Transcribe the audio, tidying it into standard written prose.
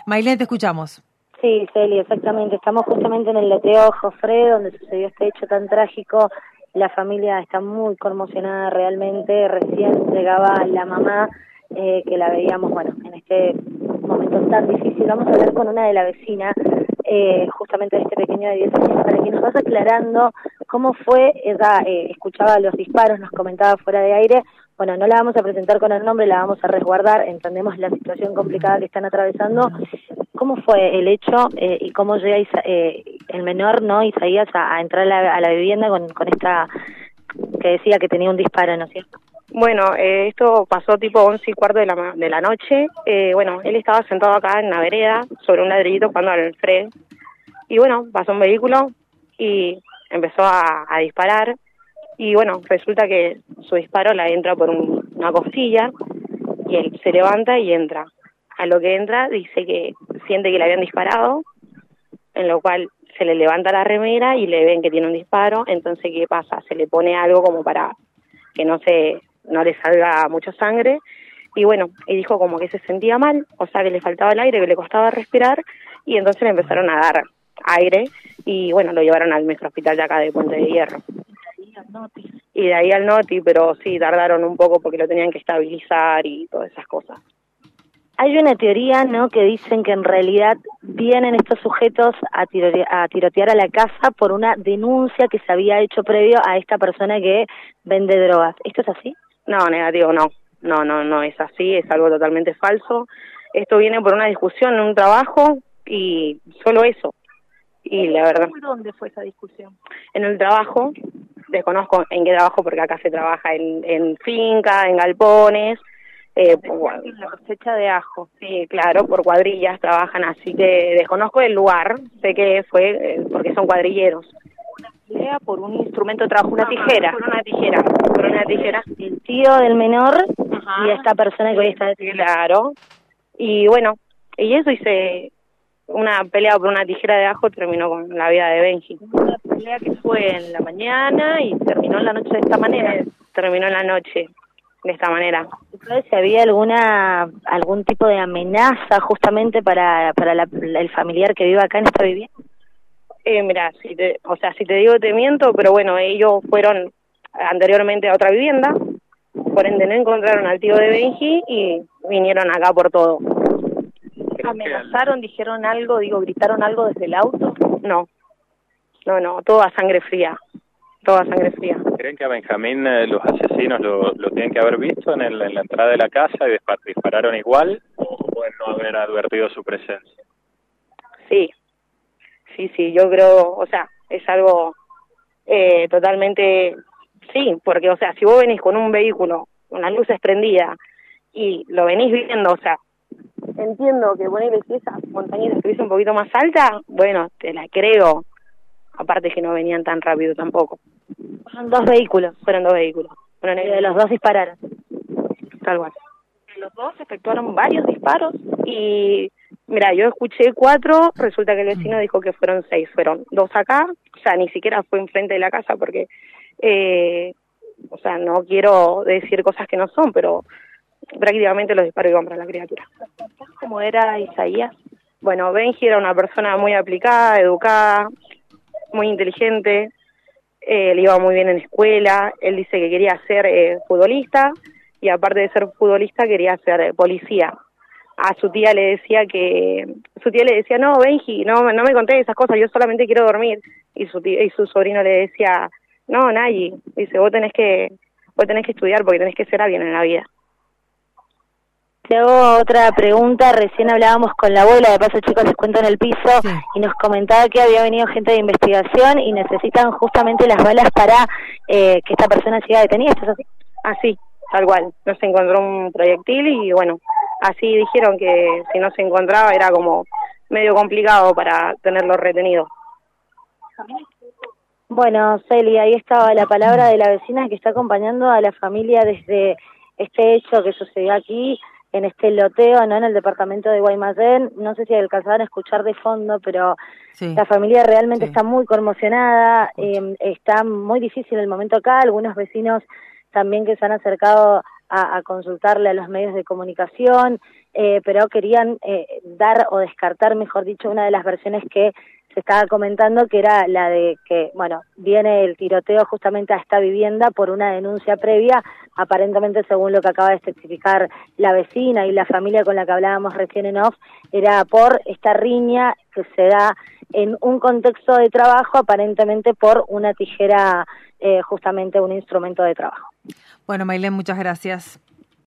Maylene, te escuchamos. Sí, Celi, exactamente. Estamos justamente en el loteo Jofre, donde sucedió este hecho tan trágico. La familia está muy conmocionada realmente. Recién llegaba la mamá, que la veíamos, bueno, en este momento tan difícil. Vamos a hablar con una de la vecina, justamente de este pequeño de 10 años, para que nos vaya aclarando cómo fue. Ella escuchaba los disparos, nos comentaba fuera de aire. Bueno, no la vamos a presentar con el nombre, la vamos a resguardar. Entendemos la situación complicada que están atravesando. ¿Cómo fue el hecho y cómo llega el menor, no, Isaías, a entrar a la vivienda con esta que decía que tenía un disparo, ¿no es cierto? Bueno, esto pasó tipo 11:15 de la noche. Bueno, él estaba sentado acá en la vereda, sobre un ladrillito jugando al Fred. Y bueno, pasó un vehículo y empezó a disparar. Y bueno, resulta que su disparo la entra por una costilla y él se levanta y entra. A lo que entra dice que siente que le habían disparado, en lo cual se le levanta la remera y le ven que tiene un disparo. Entonces, ¿qué pasa? Se le pone algo como para que no le salga mucha sangre. Y bueno, y dijo como que se sentía mal, o sea que le faltaba el aire, que le costaba respirar, y entonces le empezaron a dar aire y bueno, lo llevaron al microhospital de acá de Puente de Hierro. Y de ahí al Noti, pero sí, tardaron un poco porque lo tenían que estabilizar y todas esas cosas. Hay una teoría, ¿no?, que dicen que en realidad vienen estos sujetos a tirotear a la casa por una denuncia que se había hecho previo a esta persona que vende drogas. ¿Esto es así? No, negativo, no. No es así, es algo totalmente falso. Esto viene por una discusión en un trabajo y solo eso. Y la verdad... ¿Dónde fue esa discusión? En el trabajo, desconozco en qué trabajo porque acá se trabaja en finca, en galpones. Bueno, la cosecha de ajo. Sí, claro, por cuadrillas trabajan, así que desconozco el lugar, sé que fue porque son cuadrilleros. Una pelea por un instrumento de trabajo, una tijera. Por una tijera. El tío del menor. Ajá. Y esta persona que hoy está detenida. Claro, y bueno, y eso hice una pelea por una tijera de ajo, terminó con la vida de Benji. Una pelea que fue en la mañana y terminó en la noche de esta manera. Terminó en la noche. De esta manera. ¿Sabes si había algún tipo de amenaza justamente para el familiar que vive acá en esta vivienda? Mira, si te digo te miento, pero bueno, ellos fueron anteriormente a otra vivienda, por ende no encontraron al tío de Benji y vinieron acá por todo. ¿Amenazaron, dijeron algo, gritaron algo desde el auto? No, todo a sangre fría. Toda sangre fría. ¿Creen que a Benjamín los asesinos lo tienen que haber visto en la entrada de la casa y dispararon igual o pueden no haber advertido su presencia? Sí, yo creo, o sea, es algo totalmente, sí, porque, o sea, si vos venís con un vehículo, con las luces prendidas y lo venís viendo, o sea, entiendo que ponerle si esa montañita estuviese un poquito más alta, bueno, te la creo. Aparte que no venían tan rápido tampoco. Fueron dos vehículos. Y de los dos dispararon. Tal cual. Los dos efectuaron varios disparos. Y mira, yo escuché 4, resulta que el vecino dijo que fueron 6. Fueron 2 acá, o sea, ni siquiera fue enfrente de la casa porque, o sea, no quiero decir cosas que no son, pero prácticamente los disparos iban para la criatura. ¿Cómo era Isaías? Bueno, Benji era una persona muy aplicada, educada, muy inteligente, le iba muy bien en escuela. Él dice que quería ser futbolista y aparte de ser futbolista quería ser policía. A su tía le decía no, Benji, no me contés esas cosas, yo solamente quiero dormir. Y su sobrino le decía, no, Nayi, dice, vos tenés que estudiar porque tenés que ser alguien en la vida. Te hago otra pregunta. Recién hablábamos con la abuela, de paso chicos les cuento en el piso, sí. Y nos comentaba que había venido gente de investigación y necesitan justamente las balas para que esta persona siga detenida. ¿Esto es así? Así, tal cual. No se encontró un proyectil y bueno, así dijeron que si no se encontraba era como medio complicado para tenerlo retenido. Bueno, Celi, ahí estaba la palabra de la vecina que está acompañando a la familia desde este hecho que sucedió aquí, en este loteo, ¿no?, en el departamento de Guaymallén. No sé si alcanzaban a escuchar de fondo, pero sí. La familia realmente está muy conmocionada, está muy difícil el momento acá. Algunos vecinos también que se han acercado a consultarle a los medios de comunicación, pero querían dar o descartar, mejor dicho, una de las versiones que se estaba comentando, que era la de que, bueno, viene el tiroteo justamente a esta vivienda por una denuncia previa, aparentemente según lo que acaba de especificar la vecina y la familia con la que hablábamos recién en off, era por esta riña que se da en un contexto de trabajo, aparentemente por una tijera, justamente un instrumento de trabajo. Bueno, Maylén, muchas gracias.